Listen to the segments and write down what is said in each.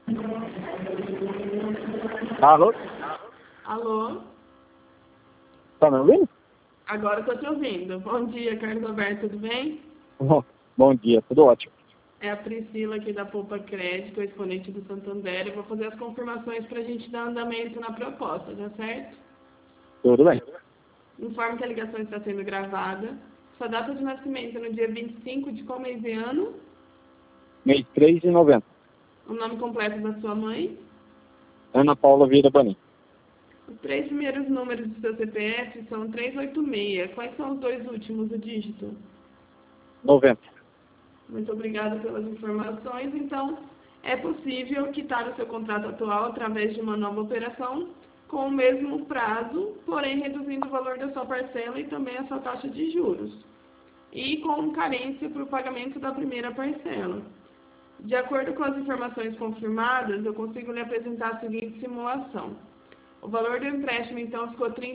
Alô? Alô? Tá me ouvindo? Agora estou te ouvindo. Bom dia, Carlos Alberto, tudo bem? Bom dia, tudo ótimo. É a Priscila aqui da Poupa Crédito, exponente do Santander. Eu vou fazer as confirmações para a gente dar andamento na proposta, tá certo? Tudo bem. Informo que a ligação está sendo gravada. Sua data de nascimento é no dia 25 de qual mês e ano? Mês 3 de novembro. O nome completo da sua mãe? Ana Paula Vieira Banim. Os 3 primeiros números do seu CPF são 386. Quais são os 2 últimos do dígito? 90. Muito obrigada pelas informações. Então, é possível quitar o seu contrato atual através de uma nova operação com o mesmo prazo, porém reduzindo o valor da sua parcela e também a sua taxa de juros. E com carência para o pagamento da primeira parcela. De acordo com as informações confirmadas, eu consigo lhe apresentar a seguinte simulação. O valor do empréstimo, então, ficou R$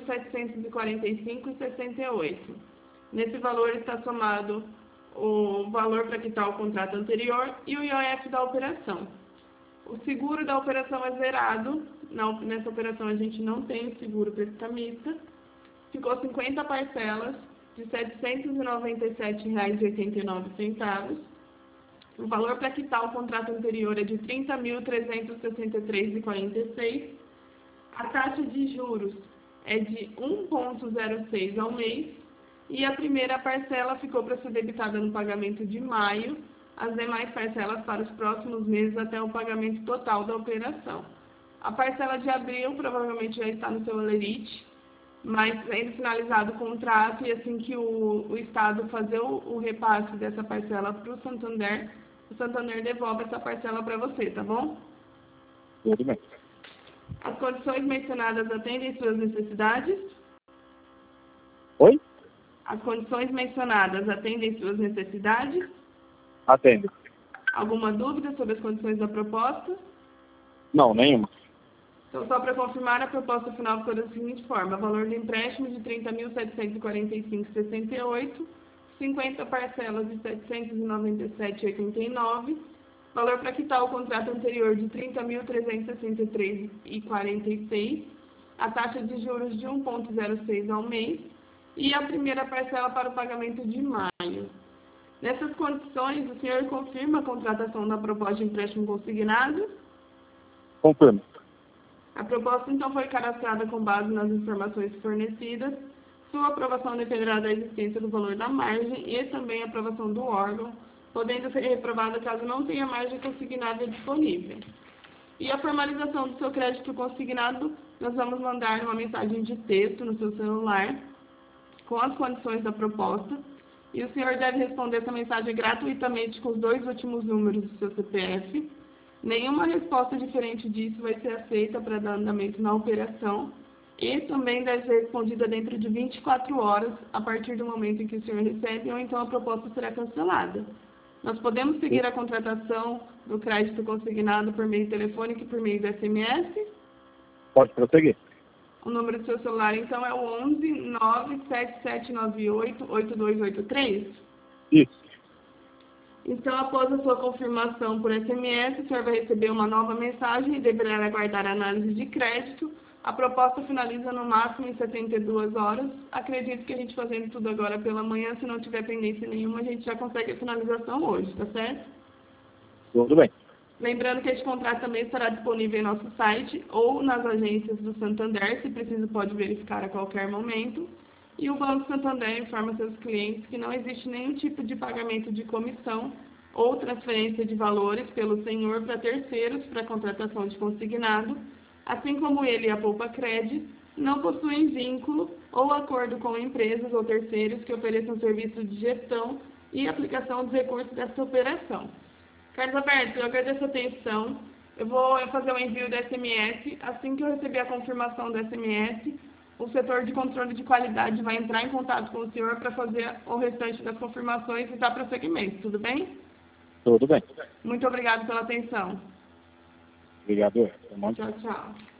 30.745,68. Nesse valor está somado o valor para quitar o contrato anterior e o IOF da operação. O seguro da operação é zerado. Nessa operação a gente não tem seguro prestamista. Ficou 50 parcelas de R$ 797,89. O valor para quitar o contrato anterior é de R$ 30.363,46. A taxa de juros é de 1,06 ao mês e a primeira parcela ficou para ser debitada no pagamento de maio, as demais parcelas para os próximos meses até o pagamento total da operação. A parcela de abril provavelmente já está no seu Olerite, mas sendo finalizado o contrato e assim que o Estado fazer o repasse dessa parcela para o Santander devolve essa parcela para você, tá bom? Tudo bem. As condições mencionadas atendem suas necessidades? Oi? As condições mencionadas atendem suas necessidades? Atende. Alguma dúvida sobre as condições da proposta? Não, nenhuma. Então, só para confirmar, a proposta final ficou da seguinte forma. Valor do empréstimo de R$ 30.745,68, 50 parcelas de R$ 797,89, valor para quitar o contrato anterior de R$ 30.363,46, a taxa de juros de 1,06 ao mês e a primeira parcela para o pagamento de maio. Nessas condições, o senhor confirma a contratação da proposta de empréstimo consignado? Confirmo. A proposta, então, foi cadastrada com base nas informações fornecidas. Sua aprovação dependerá da existência do valor da margem e também a aprovação do órgão, podendo ser reprovada caso não tenha margem consignada disponível. E a formalização do seu crédito consignado, nós vamos mandar uma mensagem de texto no seu celular com as condições da proposta. E o senhor deve responder essa mensagem gratuitamente com os 2 últimos números do seu CPF. Nenhuma resposta diferente disso vai ser aceita para dar andamento na operação e também deve ser respondida dentro de 24 horas a partir do momento em que o senhor recebe ou então a proposta será cancelada. Nós podemos seguir a contratação do crédito consignado por meio telefônico e por meio do SMS? Pode prosseguir. O número do seu celular então é o 11 97798 8283? Isso. Então, após a sua confirmação por SMS, o senhor vai receber uma nova mensagem e deverá aguardar a análise de crédito. A proposta finaliza no máximo em 72 horas. Acredito que a gente fazendo tudo agora pela manhã, se não tiver pendência nenhuma, a gente já consegue a finalização hoje, tá certo? Tudo bem. Lembrando que este contrato também estará disponível em nosso site ou nas agências do Santander, se preciso pode verificar a qualquer momento. E o Banco Santander informa seus clientes que não existe nenhum tipo de pagamento de comissão ou transferência de valores pelo senhor para terceiros para contratação de consignado, assim como ele e a Poupa Cred não possuem vínculo ou acordo com empresas ou terceiros que ofereçam serviço de gestão e aplicação dos recursos dessa operação. Carlos Alberto, eu agradeço a atenção. Eu vou fazer o envio do SMS. Assim que eu receber a confirmação do SMS, o setor de controle de qualidade vai entrar em contato com o senhor para fazer o restante das confirmações e dar prosseguimento. Tudo bem? Tudo bem. Muito obrigado pela atenção. Obrigado. Tchau, tchau.